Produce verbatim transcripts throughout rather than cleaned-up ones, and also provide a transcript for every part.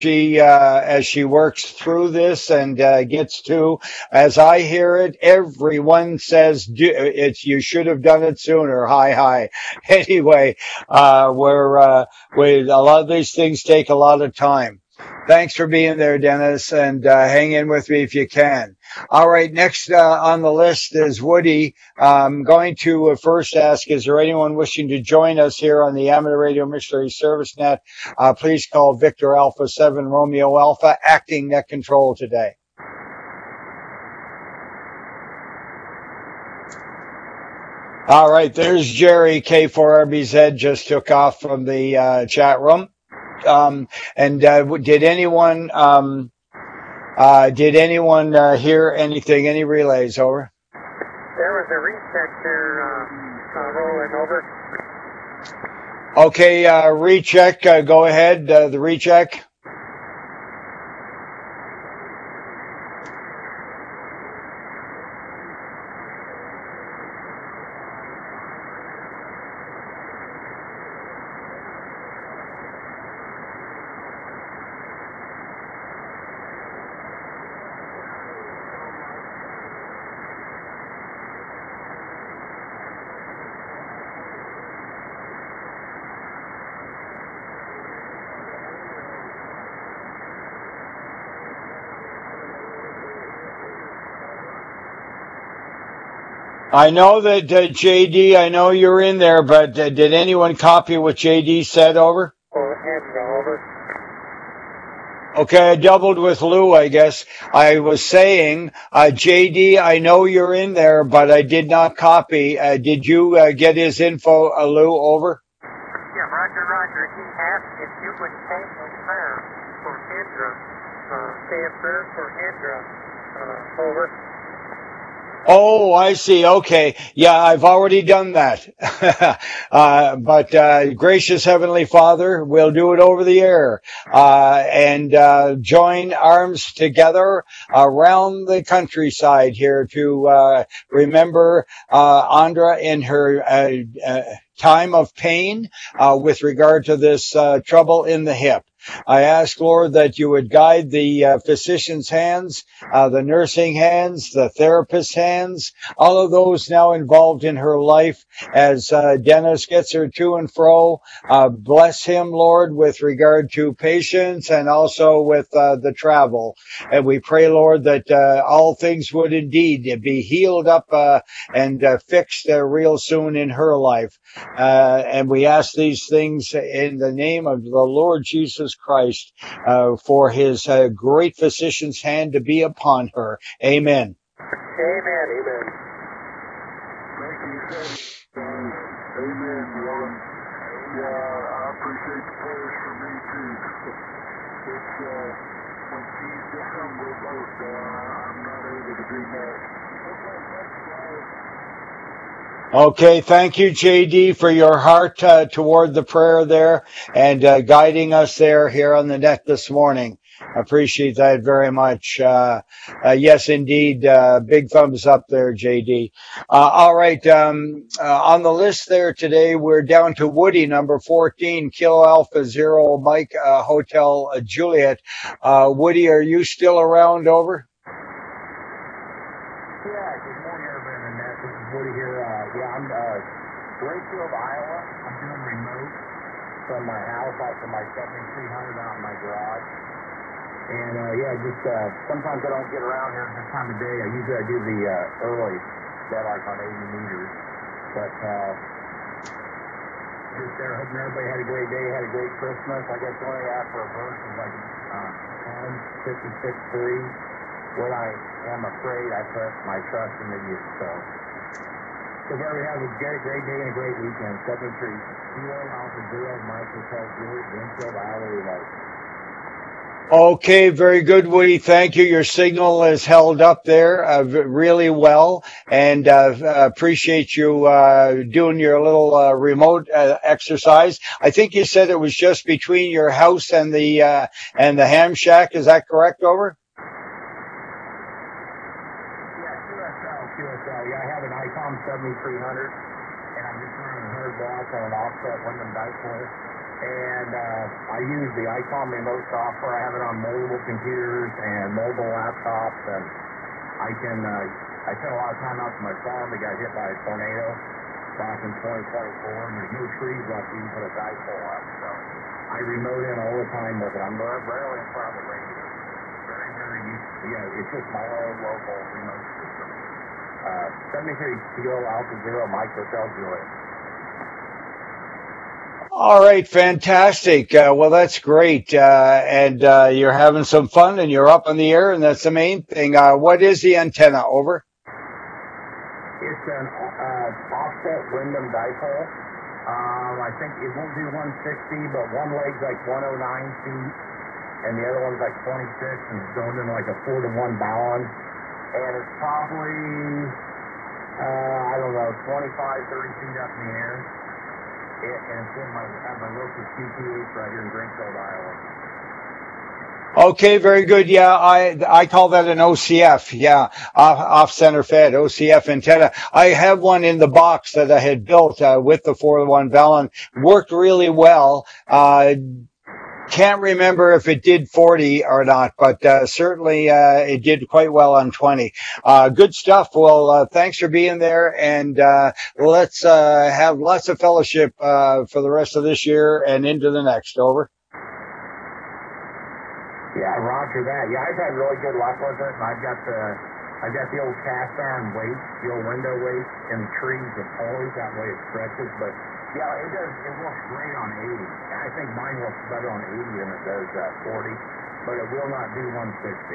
she uh, as she works through this and uh, gets to, as I hear it, everyone says do, it's you should have done it sooner. Hi, hi. Anyway, uh, we're uh, we a lot of these things take a lot of time. Thanks for being there, Dennis, and uh, hang in with me if you can. All right, next uh, on the list is Woody. I'm going to uh, first ask, is there anyone wishing to join us here on the Amateur Radio Missionary Service Net? Uh, please call Victor Alpha seven Romeo Alpha, acting net control today. All right, there's Jerry, K four R B Z, just took off from the uh, chat room. Um, and uh, did anyone um, uh, did anyone uh, hear anything? Any relays? Over. There was a recheck there, uh, uh, rolling over. Okay, uh, recheck. Uh, go ahead. Uh, the recheck. I know that uh, J D, I know you're in there, but uh, did anyone copy what J D said? Over? Over. Okay, I doubled with Lou, I guess. I was saying, uh, J D, I know you're in there, but I did not copy. Uh, did you uh, get his info, uh, Lou? Over? Yeah, Roger, Roger. He asked if you would say a prayer for Indra. Uh, say a prayer for Indra. Uh, over. Oh, I see. Okay. Yeah, I've already done that. uh, but, uh, gracious Heavenly Father, we'll do it over the air, uh, and, uh, join arms together around the countryside here to, uh, remember, uh, Andra in her, uh, uh, time of pain, uh, with regard to this, uh, trouble in the hip. I ask, Lord, that you would guide the uh, physician's hands, uh, the nursing hands, the therapist's hands, all of those now involved in her life as uh, Dennis gets her to and fro. Uh, bless him, Lord, with regard to patience and also with uh, the travel. And we pray, Lord, that uh, all things would indeed be healed up uh, and uh, fixed uh, real soon in her life. Uh, and we ask these things in the name of the Lord Jesus Christ, uh, for his uh, great physician's hand to be upon her. Amen. Amen. Amen. Thank you, sir. Uh, amen, brother. Yeah, I appreciate the prayers for me too. It's uh, when she's down with both, uh, I'm not able to do much. Okay, thank you, J D, for your heart uh, toward the prayer there and uh, guiding us there here on the net this morning. I appreciate that very much. Uh, uh, yes, indeed, uh, big thumbs up there, J D. Uh, all right, um, uh, on the list there today, we're down to Woody, number fourteen, Kilo Alpha Zero Mike uh, Hotel uh, Juliet. Uh, Woody, are you still around? Over? Rayfield, Iowa. I'm doing remote from my house out from my seventy-three hundred out in my garage. And uh, yeah, just uh, sometimes I don't get around here at this time of day. I usually I do the uh, early, that like on eighty meters. But uh, just there, hoping everybody had a great day, had a great Christmas. I guess the only after a verse is like uh, Psalm fifty-six three. When I am afraid, I put my trust in you. So. So everybody have a great, great day and a great weekend. seventy-three, Kilo Alpha Zero, Michael Tell Julie, Winfield, Iowa, Remote. Okay, very good, Woody. Thank you. Your signal is held up there uh, really well, and uh, appreciate you uh, doing your little uh, remote uh, exercise. I think you said it was just between your house and the uh, and the ham shack. Is that correct? Over. seventy-three hundred, and I'm just running one hundred watts on an offset Wyndham dipole, And uh, I use the ICOM remote software. I have it on mobile computers and mobile laptops, and I can. Uh, I spent a lot of time out to my farm that got hit by a tornado back in twenty twenty-four, and there's no trees left to even put a dipole up. So I remote in all the time with it. I'm rarely in front of the radio. Very, very useful. Yeah, it's just my own local remote system. Uh, seventy-three Kilo Alpha Zero Mike Hotel Juliet. All right, fantastic. Uh, well, that's great. Uh, and uh, you're having some fun and you're up in the air, and that's the main thing. Uh, what is the antenna? Over? It's an uh, offset Wyndham dipole. Um, I think it won't do one sixty, but one leg's like one oh nine feet, and the other one's like twenty-six, and it's going in like a four to one balance. And it's probably, uh, I don't know, twenty-five, thirty feet up in the air. It, and it's in my, at my local Q T H right here in Greenfield, Iowa. Okay, very good. Yeah, I I call that an O C F. Yeah, off, off center fed O C F antenna. I have one in the box that I had built uh, with the four to one Vallon. Worked really well. Uh, can't remember if it did forty or not, but uh, certainly uh, it did quite well on twenty. Uh, good stuff. Well, uh, thanks for being there, and uh, let's uh, have lots of fellowship uh, for the rest of this year and into the next. Over. Yeah, roger that. Yeah, I've had really good luck with it, and I've got the, I've got the old cast iron weight, the old window weight in the trees of pulleys. That way it stretches. But yeah, it does. It works great on eighty. I think mine works better on eighty than it does uh, forty, but it will not do one sixty.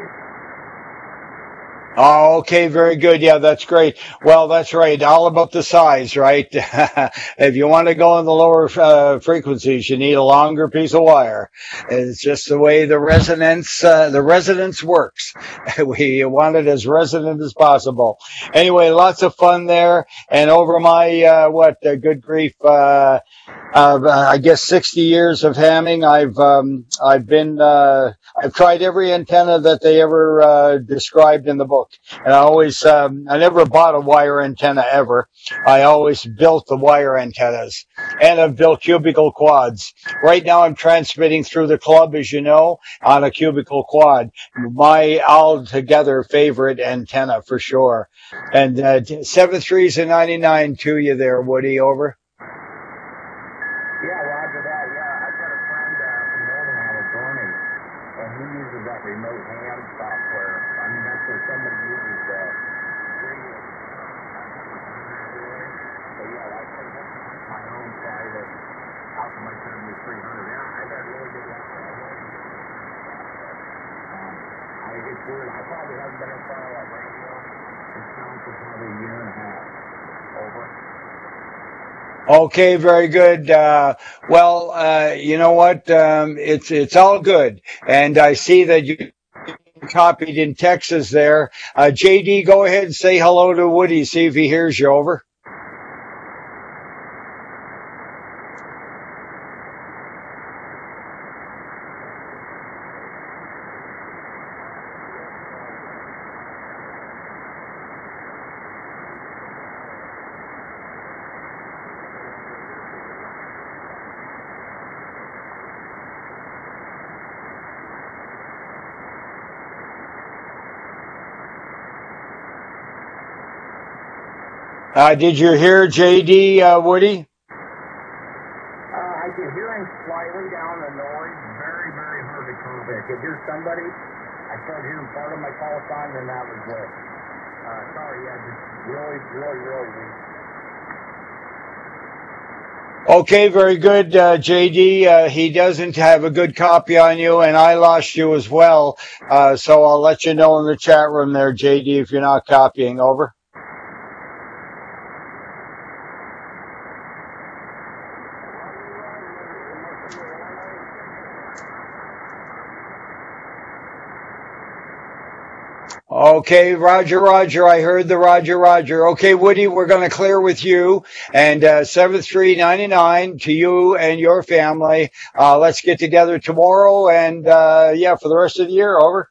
Oh, okay, very good. Yeah, that's great. Well, that's right. All about the size, right? If you want to go in the lower uh, frequencies, you need a longer piece of wire. It's just the way the resonance, uh, the resonance works. We want it as resonant as possible. Anyway, lots of fun there. And over my, uh, what, uh, good grief, uh, uh, I guess sixty years of hamming, I've, um, I've been, uh, I've tried every antenna that they ever, uh, described in the book. And I always, um, I never bought a wire antenna ever. I always built the wire antennas, and I've built cubicle quads. Right now I'm transmitting through the club, as you know, on a cubicle quad. My altogether favorite antenna for sure. And, uh, seven threes and ninety-nine to you there, Woody. Over. Yeah, roger that. Yeah, I've got a friend uh, from Northern Iowa, Bernie, and he uses that remote ham software. I mean, that's where somebody uses the radio. So yeah, like I said, that's my own private out to my seventy-three hundred. Yeah, I've had really good luck with that. Um, I, it's weird. I probably haven't been in front of that radio in town for probably a year and a half. Over. Okay, very good. Uh, well, uh, you know what? Um, it's, it's all good. And I see that you copied in Texas there. Uh, J D, go ahead and say hello to Woody. See if he hears you. Over. Uh, did you hear J D, uh, Woody? Uh, I can hear him slightly down the noise. Very, very hard to copy. I could hear somebody. I started hearing part of my call sign, and that was it. Uh, sorry, yeah, just really, really, really weak. Okay, very good, uh, J D. Uh, he doesn't have a good copy on you, and I lost you as well. Uh, so I'll let you know in the chat room there, J D, if you're not copying. Over. Okay, Roger, Roger. I heard the Roger, Roger. Okay, Woody, we're going to clear with you. And uh, seven three nine nine to you and your family. Uh, let's get together tomorrow and, uh, yeah, for the rest of the year. Over.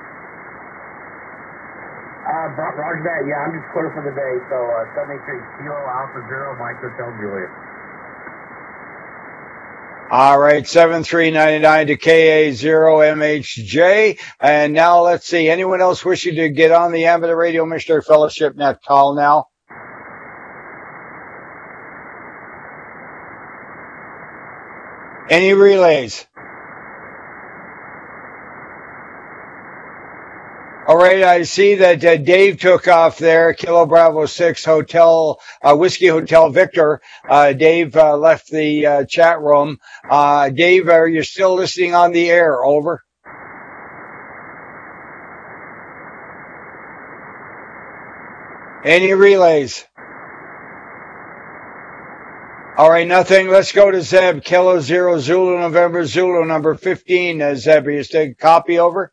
Uh, Roger that. Yeah, I'm just clear for the day. So uh, seventy-three Kilo Alpha Zero Mike Hotel Juliet. All right, seven three nine nine to K A zero M H J. And now let's see, anyone else wishing to get on the Amateur Radio Missionary Fellowship Net call now? Any relays? All right, I see that uh, Dave took off there, Kilo Bravo six Hotel, uh, Whiskey Hotel Victor. Uh, Dave uh, left the uh, chat room. Uh, Dave, are you still listening on the air? Over. Any relays? All right, nothing. Let's go to Zeb, Kilo Zero Zulu November Zulu, number fifteen. Uh, Zeb, you still copy over?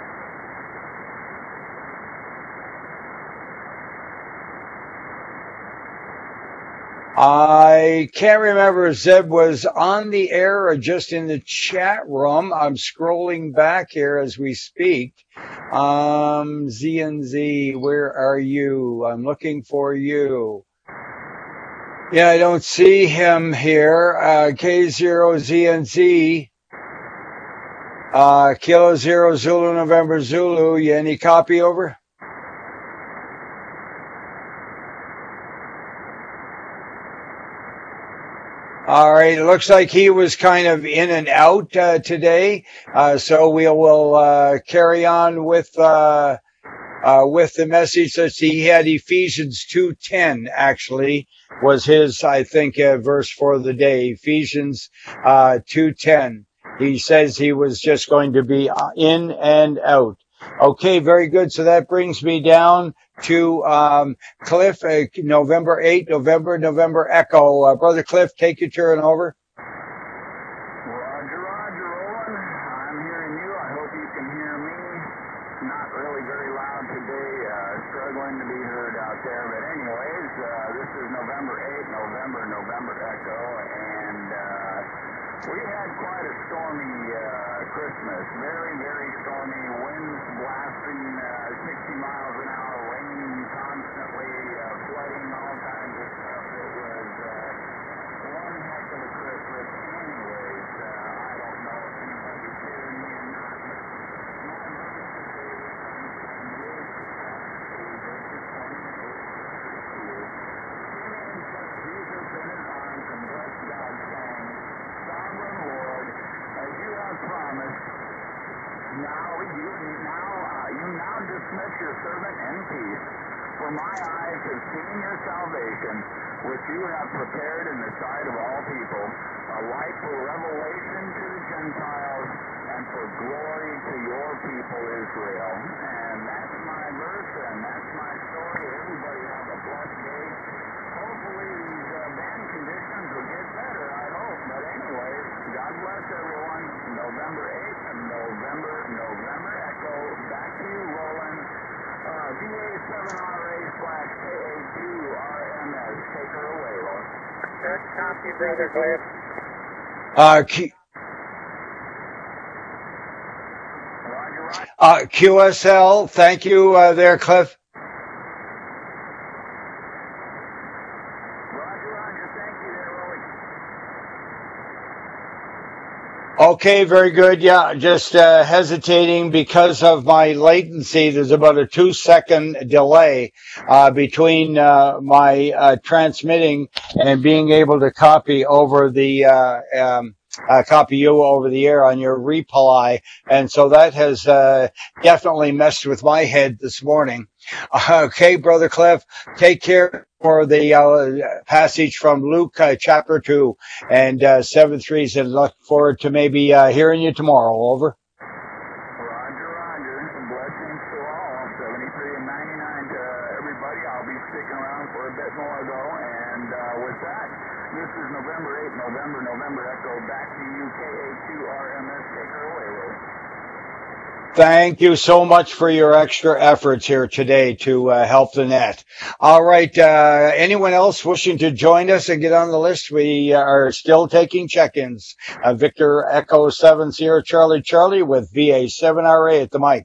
I can't remember if Zeb was on the air or just in the chat room. I'm scrolling back here as we speak. Um, Z and Z, where are you? I'm looking for you. Yeah, I don't see him here. Uh, K zero Z and Z. Uh, Kilo Zero Zulu November Zulu. You any copy over? All right. It looks like he was kind of in and out uh, today, uh, so we will uh, carry on with uh, uh, with the message. Let's see. He had Ephesians two ten. Actually, was his, I think, uh, verse for the day. Ephesians uh, two ten. He says he was just going to be in and out. Okay, very good. So that brings me down to um, Cliff, uh, November eighth, November, November Echo. Uh, Brother Cliff, take your turn over. Roger, roger, Roland. I'm hearing you. I hope you can hear me. Not really very loud today. Uh, struggling to be heard out there. But anyways, uh, this is November eighth, November, November Echo. And uh, we had quite a stormy uh, Christmas. Very, very stormy. Winds blasting uh, sixty miles an hour. Raining constantly. Uh, flooding. All kinds of stuff. It was uh, one heck of a Christmas. Anyways, uh, I don't know if anybody's hearing me or not, but my verse today comes from Luke chapter verses twenty-eight to Simeon took Jesus in his arms and blessed God, saying, Sovereign Lord, as you have promised, now you now uh, you now dismiss your servant in peace. For my eyes have seen your salvation, which you have prepared in the sight of all people, a light for revelation to the Gentiles and for glory to your people Israel. And that's my verse, and that's my story. Everybody have a blessed day. Hopefully these uh, band conditions will get better, I hope. But anyways, God bless everyone. November eighth and November, November Echo. Back to you, Roland. Uh, V A seven R A slash K A two R M S. Take her away, Lord. Good copy, Brother Cliff. Uh, Q- Roger, Roger. uh, Q S L, thank you uh, there, Cliff. Roger, Roger. Thank you there, Roland. Okay, very good. Yeah, just uh, hesitating because of my latency. There's about a two second delay uh, between uh, my uh, transmitting and being able to copy over the uh, um, uh, copy you over the air on your reply, and so that has uh, definitely messed with my head this morning. Okay, Brother Cliff, take care for the uh, passage from Luke uh, chapter two and uh, seven three. Said look forward to maybe uh, hearing you tomorrow. Over. Roger, Roger. Blessings to all. seventy-three and ninety-nine to everybody. I'll be sticking around for a bit more, though. And uh, with that, this is November eighth, November, November Echo. Back to you, K A two R M S. Take her away, Will. Thank you so much for your extra efforts here today to uh, help the net. All right. Uh, anyone else wishing to join us and get on the list? We are still taking check-ins. Uh, Victor Echo seven zero Charlie Charlie with V A seven R A at the mic.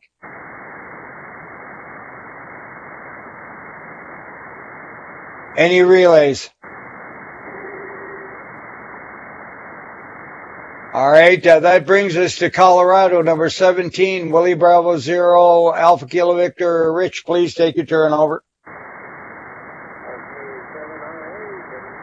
Any relays? All right, uh, that brings us to Colorado, number seventeen, Willie Bravo Zero, Alpha Kilo Victor. Rich, please take your turn over.